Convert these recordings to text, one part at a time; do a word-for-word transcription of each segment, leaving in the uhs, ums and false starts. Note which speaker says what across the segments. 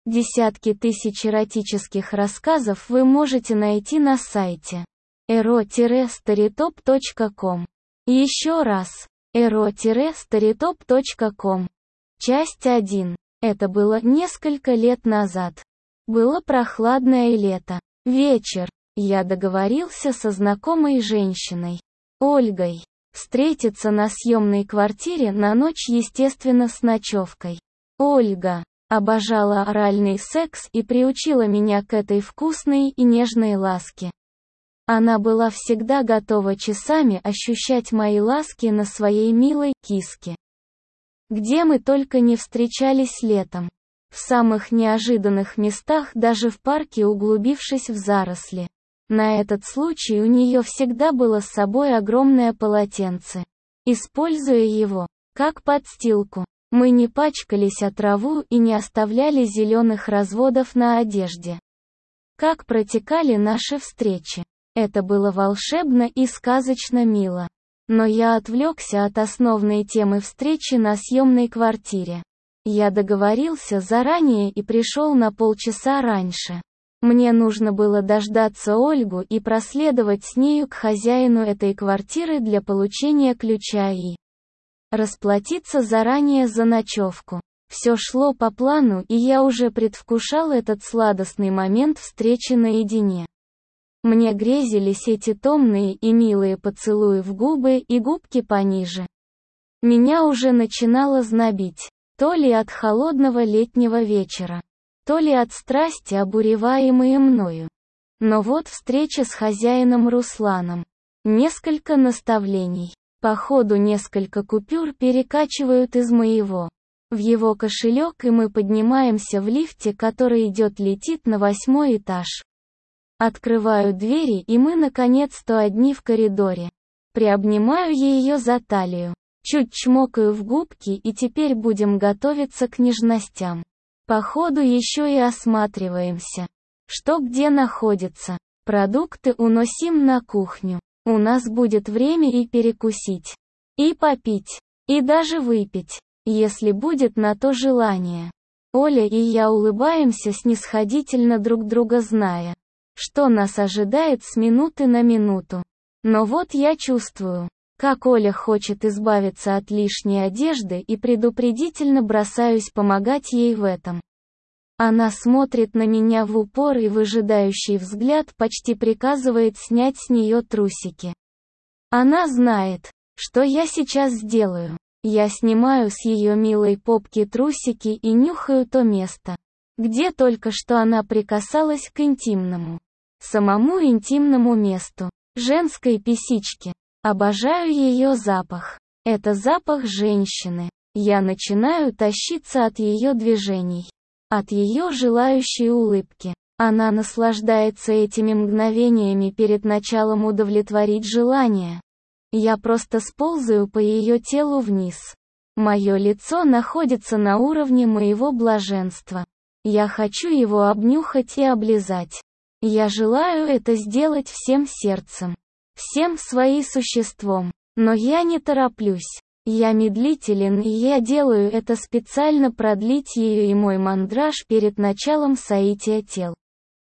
Speaker 1: Десятки тысяч эротических рассказов вы можете найти на сайте эро старитоп точка ком. Еще раз. эро старитоп точка ком. Часть один. Это было несколько лет назад. Было прохладное лето. Вечер. Я договорился со знакомой женщиной, Ольгой, встретиться на съемной квартире на ночь, естественно, с ночевкой. Ольга обожала оральный секс и приучила меня к этой вкусной и нежной ласке. Она была всегда готова часами ощущать мои ласки на своей милой киске. Где мы только не встречались летом. В самых неожиданных местах, даже в парке, углубившись в заросли. На этот случай у нее всегда было с собой огромное полотенце. Используя его как подстилку, мы не пачкались о траву и не оставляли зеленых разводов на одежде. Как протекали наши встречи. Это было волшебно и сказочно мило. Но я отвлекся от основной темы встречи на съемной квартире. Я договорился заранее и пришел на полчаса раньше. Мне нужно было дождаться Ольгу и проследовать с нею к хозяину этой квартиры для получения ключа и расплатиться заранее за ночевку. Все шло по плану, и я уже предвкушал этот сладостный момент встречи наедине. Мне грезились эти томные и милые поцелуи в губы и губки пониже. Меня уже начинало знобить, то ли от холодного летнего вечера, то ли от страсти, обуреваемой мною. Но вот встреча с хозяином Русланом. Несколько наставлений. По ходу несколько купюр перекачивают из моего в его кошелек, и мы поднимаемся в лифте, который идет-летит на восьмой этаж. Открываю двери, и мы наконец-то одни в коридоре. Приобнимаю ее за талию. Чуть чмокаю в губки, и теперь будем готовиться к нежностям. По ходу еще и осматриваемся. Что где находится. Продукты уносим на кухню. У нас будет время и перекусить, и попить, и даже выпить, если будет на то желание. Оля и я улыбаемся снисходительно, друг друга зная, что нас ожидает с минуты на минуту. Но вот я чувствую, как Оля хочет избавиться от лишней одежды, и предупредительно бросаюсь помогать ей в этом. Она смотрит на меня в упор, и выжидающий взгляд почти приказывает снять с нее трусики. Она знает, что я сейчас сделаю. Я снимаю с ее милой попки трусики и нюхаю то место, где только что она прикасалась к интимному, самому интимному месту, женской писички. Обожаю ее запах. Это запах женщины. Я начинаю тащиться от ее движений. От ее желающей улыбки. Она наслаждается этими мгновениями перед началом удовлетворить желание. Я просто сползаю по ее телу вниз. Мое лицо находится на уровне моего блаженства. Я хочу его обнюхать и облизать. Я желаю это сделать всем сердцем, всем своим существом. Но я не тороплюсь. Я медлителен, и я делаю это специально продлить ее и мой мандраж перед началом соития тел.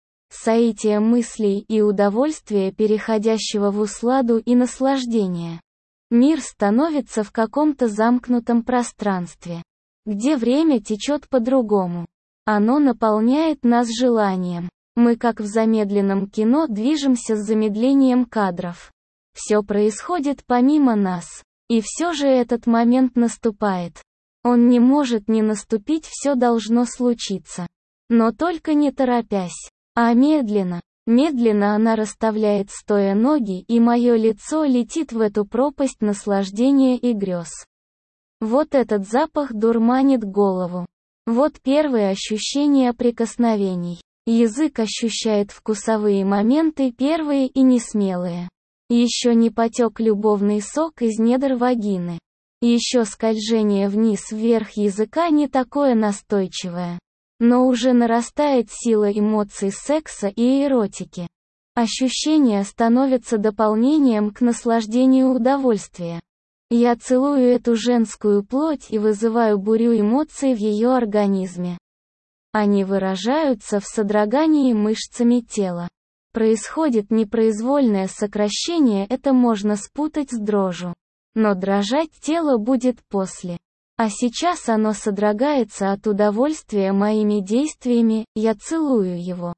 Speaker 1: Соития мыслей и удовольствия, переходящего в усладу и наслаждение. Мир становится в каком-то замкнутом пространстве, где время течет по-другому. Оно наполняет нас желанием. Мы, как в замедленном кино, движемся с замедлением кадров. Все происходит помимо нас. И все же этот момент наступает. Он не может не наступить, все должно случиться. Но только не торопясь, а медленно. Медленно она расставляет стоя ноги, и мое лицо летит в эту пропасть наслаждения и грез. Вот этот запах дурманит голову. Вот первые ощущения прикосновений. Язык ощущает вкусовые моменты, первые и несмелые. Еще не потек любовный сок из недр вагины. Еще скольжение вниз-вверх языка не такое настойчивое. Но уже нарастает сила эмоций секса и эротики. Ощущения становятся дополнением к наслаждению удовольствия. Я целую эту женскую плоть и вызываю бурю эмоций в ее организме. Они выражаются в содрогании мышцами тела. Происходит непроизвольное сокращение, это можно спутать с дрожью. Но дрожать тело будет после. А сейчас оно содрогается от удовольствия моими действиями, я целую его.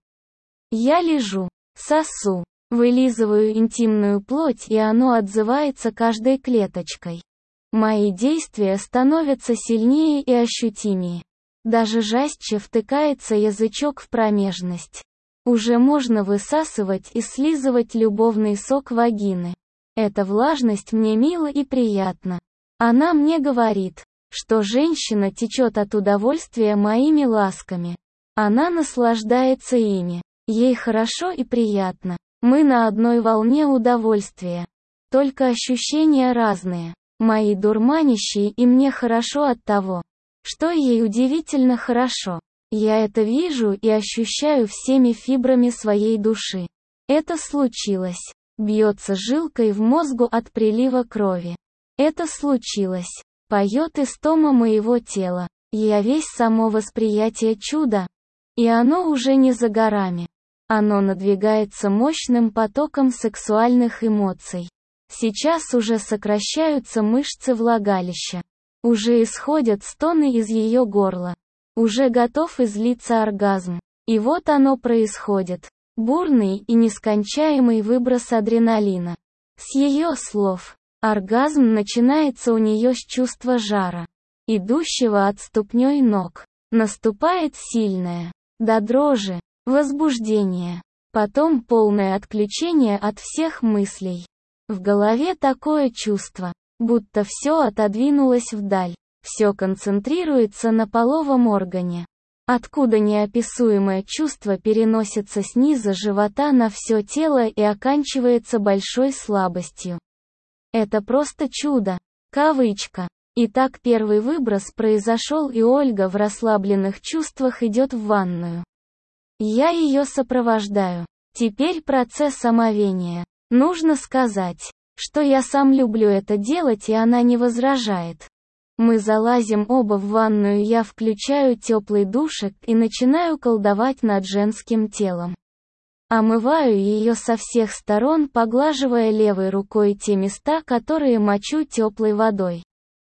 Speaker 1: Я лежу, сосу, вылизываю интимную плоть, и оно отзывается каждой клеточкой. Мои действия становятся сильнее и ощутимее. Даже жестче втыкается язычок в промежность. Уже можно высасывать и слизывать любовный сок вагины. Эта влажность мне мила и приятна. Она мне говорит, что женщина течет от удовольствия моими ласками. Она наслаждается ими. Ей хорошо и приятно. Мы на одной волне удовольствия. Только ощущения разные. Мои дурманящие, и мне хорошо от того, что ей удивительно хорошо. Я это вижу и ощущаю всеми фибрами своей души. Это случилось. Бьется жилкой в мозгу от прилива крови. Это случилось. Поет истома моего тела. Я весь само восприятие чуда. И оно уже не за горами. Оно надвигается мощным потоком сексуальных эмоций. Сейчас уже сокращаются мышцы влагалища. Уже исходят стоны из ее горла. Уже готов излиться оргазм. И вот оно происходит. Бурный и нескончаемый выброс адреналина. С ее слов. Оргазм начинается у нее с чувства жара, идущего от ступней ног. Наступает сильное, до дрожи, возбуждение. Потом полное отключение от всех мыслей. В голове такое чувство, будто все отодвинулось вдаль. Все концентрируется на половом органе. Откуда неописуемое чувство переносится с низа живота на все тело и оканчивается большой слабостью. Это просто чудо. Кавычка. Итак, первый выброс произошел, и Ольга в расслабленных чувствах идет в ванную. Я ее сопровождаю. Теперь процесс омовения. Нужно сказать, что я сам люблю это делать, и она не возражает. Мы залазим оба в ванную, я включаю теплый душик и начинаю колдовать над женским телом. Омываю ее со всех сторон, поглаживая левой рукой те места, которые мочу теплой водой.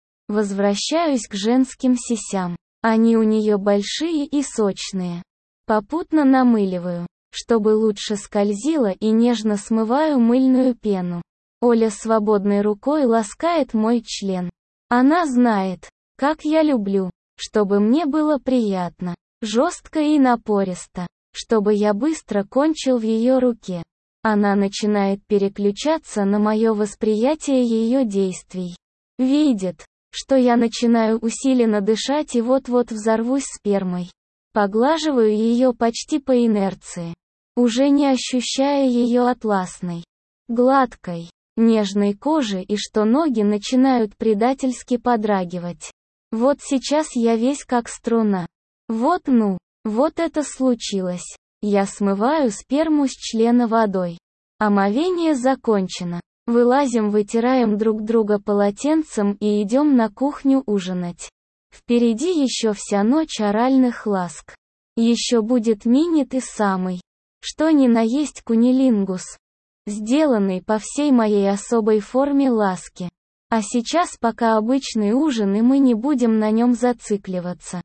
Speaker 1: Возвращаюсь к женским сисям. Они у нее большие и сочные. Попутно намыливаю, чтобы лучше скользило, и нежно смываю мыльную пену. Оля свободной рукой ласкает мой член. Она знает, как я люблю, чтобы мне было приятно, жестко и напористо, чтобы я быстро кончил в ее руке. Она начинает переключаться на мое восприятие ее действий. Видит, что я начинаю усиленно дышать и вот-вот взорвусь спермой. Поглаживаю ее почти по инерции, уже не ощущая ее атласной, гладкой, нежной кожи, и что ноги начинают предательски подрагивать. Вот сейчас я весь как струна. Вот ну, вот это случилось. Я смываю сперму с члена водой. Омовение закончено. Вылазим, вытираем друг друга полотенцем и идем на кухню ужинать. Впереди еще вся ночь оральных ласк. Еще будет минет и самый, что ни на есть кунилингус, сделанный по всей моей особой форме ласки. А сейчас пока обычный ужин, и мы не будем на нем зацикливаться.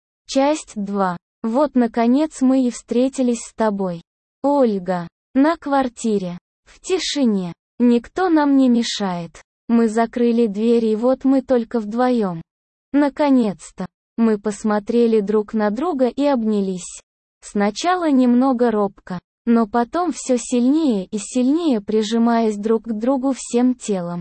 Speaker 1: Часть два. Вот наконец мы и встретились с тобой, Ольга, на квартире, в тишине. Никто нам не мешает. Мы закрыли дверь, и вот мы только вдвоем. Наконец-то. Мы посмотрели друг на друга и обнялись. Сначала немного робко, но потом все сильнее и сильнее, прижимаясь друг к другу всем телом.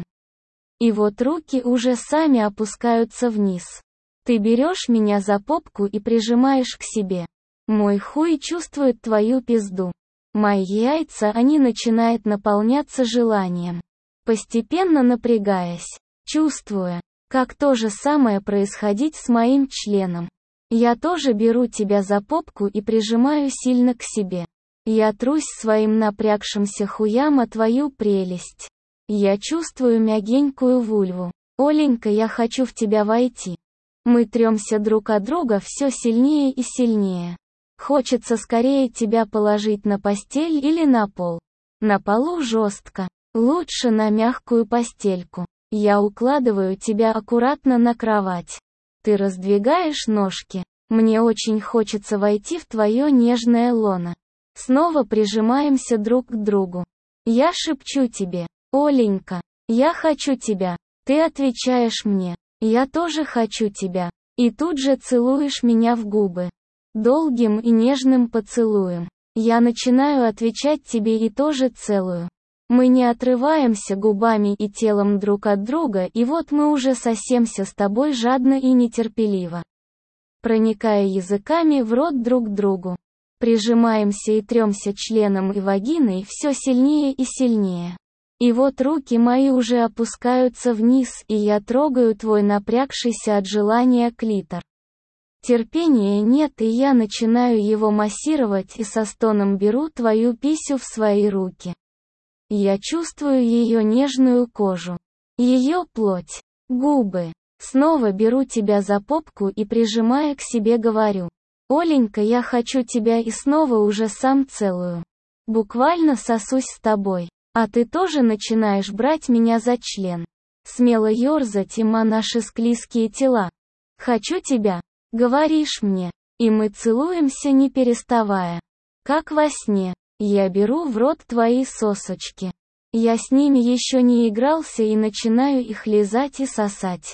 Speaker 1: И вот руки уже сами опускаются вниз. Ты берешь меня за попку и прижимаешь к себе. Мой хуй чувствует твою пизду. Мои яйца, они начинают наполняться желанием. Постепенно напрягаясь, чувствуя, как то же самое происходить с моим членом. Я тоже беру тебя за попку и прижимаю сильно к себе. Я трусь своим напрягшимся хуям о твою прелесть. Я чувствую мягенькую вульву. Оленька, я хочу в тебя войти. Мы трёмся друг от друга все сильнее и сильнее. Хочется скорее тебя положить на постель или на пол. На полу жестко. Лучше на мягкую постельку. Я укладываю тебя аккуратно на кровать. Ты раздвигаешь ножки. Мне очень хочется войти в твое нежное лоно. Снова прижимаемся друг к другу. Я шепчу тебе: Оленька, я хочу тебя. Ты отвечаешь мне: я тоже хочу тебя. И тут же целуешь меня в губы. Долгим и нежным поцелуем. Я начинаю отвечать тебе и тоже целую. Мы не отрываемся губами и телом друг от друга, и вот мы уже сосемся с тобой жадно и нетерпеливо, проникая языками в рот друг к другу. Прижимаемся и трёмся членом и вагиной все сильнее и сильнее. И вот руки мои уже опускаются вниз, и я трогаю твой напрягшийся от желания клитор. Терпения нет, и я начинаю его массировать и со стоном беру твою писю в свои руки. Я чувствую ее нежную кожу, ее плоть, губы. Снова беру тебя за попку и, прижимая к себе, говорю: Оленька, я хочу тебя, и снова уже сам целую. Буквально сосусь с тобой, а ты тоже начинаешь брать меня за член. Смело ёрзать им о наши склизкие тела. Хочу тебя, говоришь мне, и мы целуемся не переставая. Как во сне, я беру в рот твои сосочки. Я с ними еще не игрался и начинаю их лизать и сосать.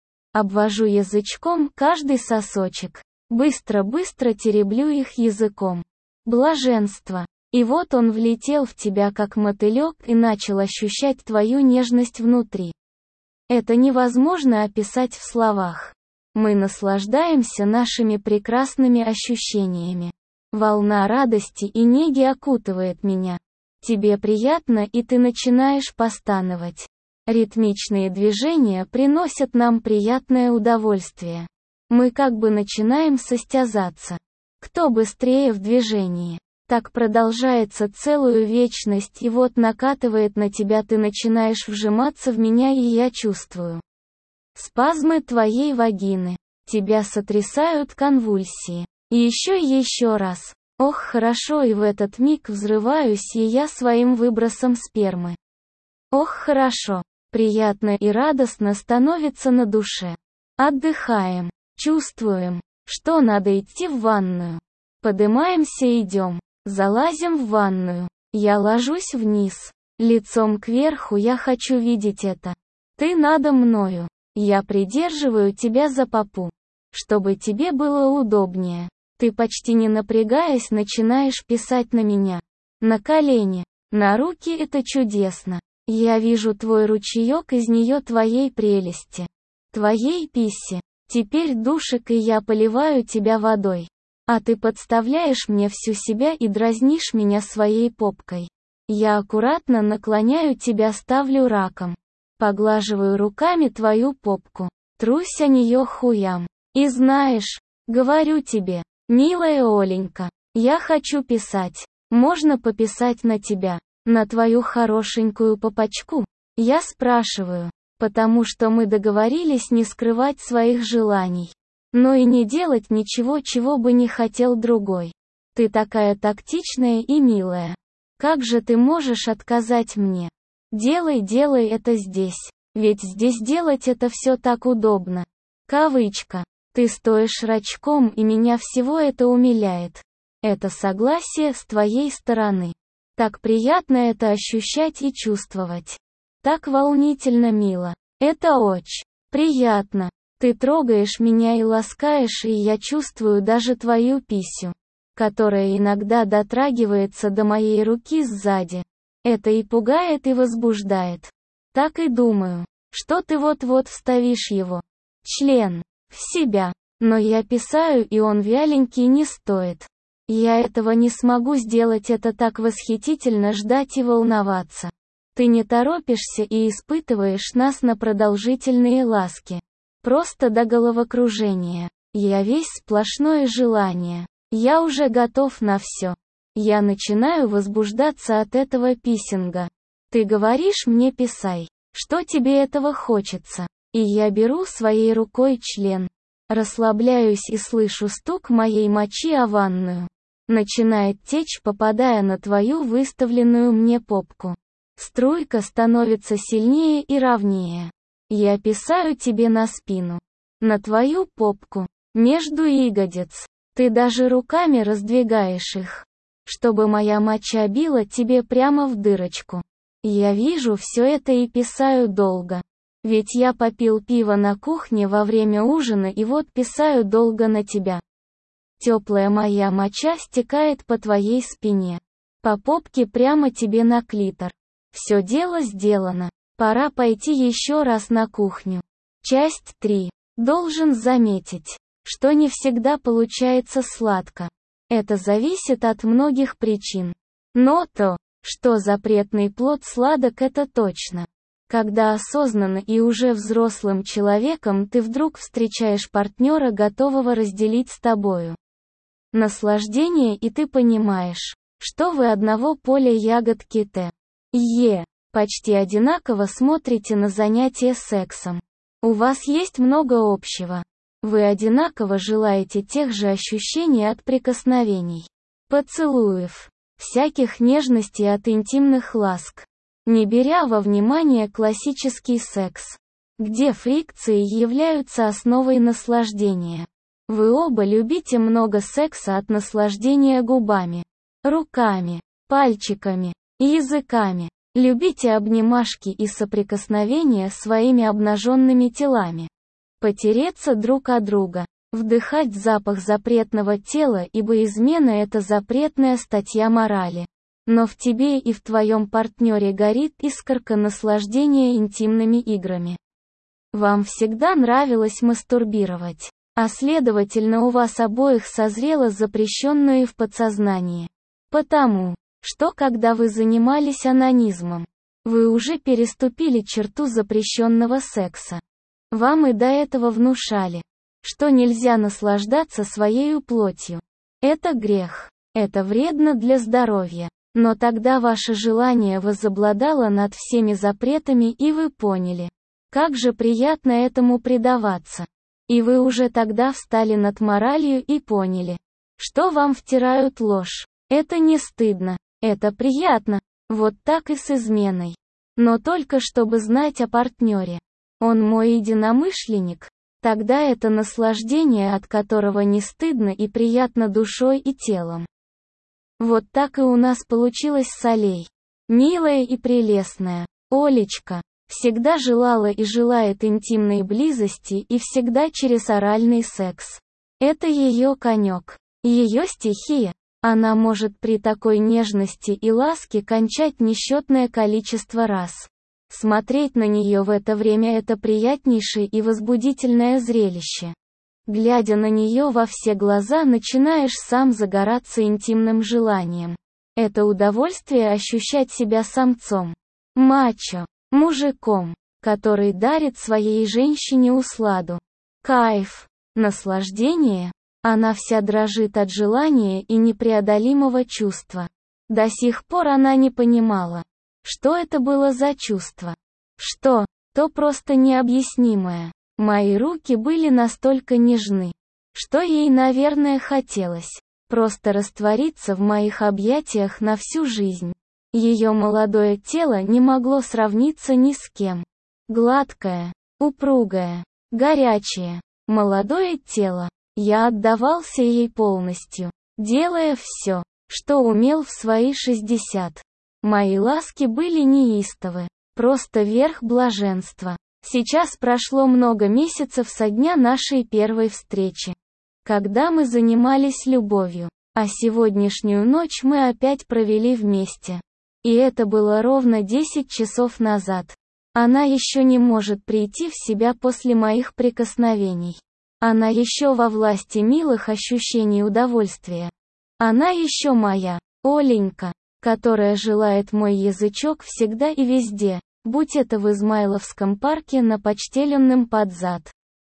Speaker 1: Обвожу язычком каждый сосочек. Быстро-быстро тереблю их языком. Блаженство. И вот он влетел в тебя как мотылек и начал ощущать твою нежность внутри. Это невозможно описать в словах. Мы наслаждаемся нашими прекрасными ощущениями. Волна радости и неги окутывает меня. Тебе приятно, и ты начинаешь постановать. Ритмичные движения приносят нам приятное удовольствие. Мы как бы начинаем состязаться. Кто быстрее в движении? Так продолжается целую вечность, и вот накатывает на тебя, ты начинаешь вжиматься в меня, и я чувствую спазмы твоей вагины. Тебя сотрясают конвульсии. И еще и еще раз. Ох, хорошо, и в этот миг взрываюсь и я своим выбросом спермы. Ох, хорошо. Приятно и радостно становится на душе. Отдыхаем. Чувствуем, что надо идти в ванную. Подымаемся и идем. Залазим в ванную. Я ложусь вниз. Лицом кверху, я хочу видеть это. Ты надо мною. Я придерживаю тебя за попу. Чтобы тебе было удобнее. Ты, почти не напрягаясь, начинаешь писать на меня. На колени. На руки. Это чудесно. Я вижу твой ручеек, из нее твоей прелести. Твоей писи. Теперь душик, и я поливаю тебя водой. А ты подставляешь мне всю себя и дразнишь меня своей попкой. Я аккуратно наклоняю тебя, ставлю раком. Поглаживаю руками твою попку. Трусь о нее хуям. И знаешь, говорю тебе, милая Оленька, я хочу писать. Можно пописать на тебя, на твою хорошенькую попочку? Я спрашиваю. Потому что мы договорились не скрывать своих желаний. Но и не делать ничего, чего бы не хотел другой. Ты такая тактичная и милая. Как же ты можешь отказать мне? Делай, делай это здесь. Ведь здесь делать это все так удобно. Кавычка. Ты стоишь рачком, и меня всего это умиляет. Это согласие с твоей стороны. Так приятно это ощущать и чувствовать. Так волнительно мило. Это очень приятно. Ты трогаешь меня и ласкаешь, и я чувствую даже твою писю, которая иногда дотрагивается до моей руки сзади. Это и пугает, и возбуждает. Так и думаю, что ты вот-вот вставишь его член в себя. Но я писаю, и он вяленький, не стоит. Я этого не смогу сделать, это так восхитительно ждать и волноваться. Ты не торопишься и испытываешь нас на продолжительные ласки. Просто до головокружения. Я весь сплошное желание. Я уже готов на все. Я начинаю возбуждаться от этого писинга. Ты говоришь мне писай, что тебе этого хочется. И я беру своей рукой член. Расслабляюсь и слышу стук моей мочи о ванную. Начинает течь, попадая на твою выставленную мне попку. Струйка становится сильнее и ровнее. Я писаю тебе на спину. На твою попку. Между ягодиц. Ты даже руками раздвигаешь их. Чтобы моя моча била тебе прямо в дырочку. Я вижу все это и писаю долго. Ведь я попил пиво на кухне во время ужина и вот писаю долго на тебя. Теплая моя моча стекает по твоей спине. По попке прямо тебе на клитор. Все дело сделано. Пора пойти еще раз на кухню. Часть три. Должен заметить, что не всегда получается сладко. Это зависит от многих причин. Но то, что запретный плод сладок, это точно. Когда осознанно и уже взрослым человеком ты вдруг встречаешь партнера, готового разделить с тобою наслаждение, и ты понимаешь, что вы одного поля ягодки Т. Е. Почти одинаково смотрите на занятия сексом. У вас есть много общего. Вы одинаково желаете тех же ощущений от прикосновений, поцелуев, всяких нежностей от интимных ласк. Не беря во внимание классический секс, где фрикции являются основой наслаждения. Вы оба любите много секса от наслаждения губами, руками, пальчиками, языками. Любите обнимашки и соприкосновения своими обнаженными телами. Потереться друг о друга. Вдыхать запах запретного тела, ибо измена – это запретная статья морали. Но в тебе и в твоем партнере горит искорка наслаждения интимными играми. Вам всегда нравилось мастурбировать. А следовательно, у вас обоих созрело запрещенное в подсознании. Потому, что когда вы занимались онанизмом, вы уже переступили черту запрещенного секса. Вам и до этого внушали, что нельзя наслаждаться своею плотью. Это грех. Это вредно для здоровья. Но тогда ваше желание возобладало над всеми запретами, и вы поняли, как же приятно этому предаваться. И вы уже тогда встали над моралью и поняли, что вам втирают ложь. Это не стыдно, это приятно. Вот так и с изменой. Но только чтобы знать о партнере. Он мой единомышленник. Тогда это наслаждение, от которого не стыдно и приятно душой и телом. Вот так и у нас получилось с Олей. Милая и прелестная Олечка всегда желала и желает интимной близости, и всегда через оральный секс. Это ее конек, ее стихия. Она может при такой нежности и ласке кончать несчетное количество раз. Смотреть на нее в это время – это приятнейшее и возбудительное зрелище. Глядя на нее во все глаза, начинаешь сам загораться интимным желанием. Это удовольствие ощущать себя самцом, мачо, мужиком, который дарит своей женщине усладу. Кайф, наслаждение. Она вся дрожит от желания и непреодолимого чувства. До сих пор она не понимала, что это было за чувство. Что, то просто необъяснимое. Мои руки были настолько нежны, что ей, наверное, хотелось просто раствориться в моих объятиях на всю жизнь. Ее молодое тело не могло сравниться ни с кем. Гладкое, упругое, горячее, молодое тело. Я отдавался ей полностью, делая все, что умел в свои шестьдесят. Мои ласки были неистовы, просто верх блаженства. Сейчас прошло много месяцев со дня нашей первой встречи, когда мы занимались любовью, а сегодняшнюю ночь мы опять провели вместе. И это было ровно десять часов назад. Она еще не может прийти в себя после моих прикосновений. Она еще во власти милых ощущений удовольствия. Она еще моя, Оленька, которая желает мой язычок всегда и везде, будь это в Измайловском парке на почтеленном под зад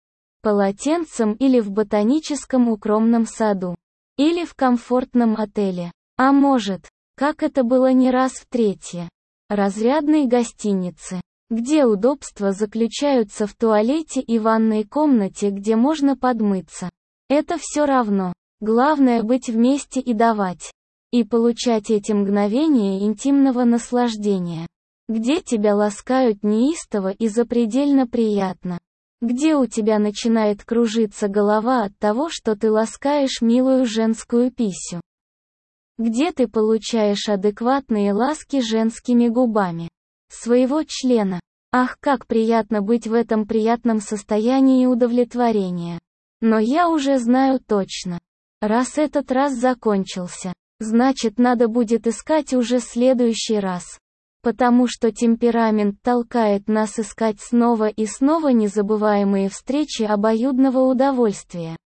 Speaker 1: полотенцем или в ботаническом укромном саду, или в комфортном отеле, а может, как это было не раз в третье, разрядной гостинице. Где удобства заключаются в туалете и ванной комнате, где можно подмыться. Это все равно. Главное быть вместе и давать. И получать эти мгновения интимного наслаждения. Где тебя ласкают неистово и запредельно приятно. Где у тебя начинает кружиться голова от того, что ты ласкаешь милую женскую писю. Где ты получаешь адекватные ласки женскими губами своего члена. Ах, как приятно быть в этом приятном состоянии удовлетворения. Но я уже знаю точно. Раз этот раз закончился, значит, надо будет искать уже следующий раз. Потому что темперамент толкает нас искать снова и снова незабываемые встречи обоюдного удовольствия.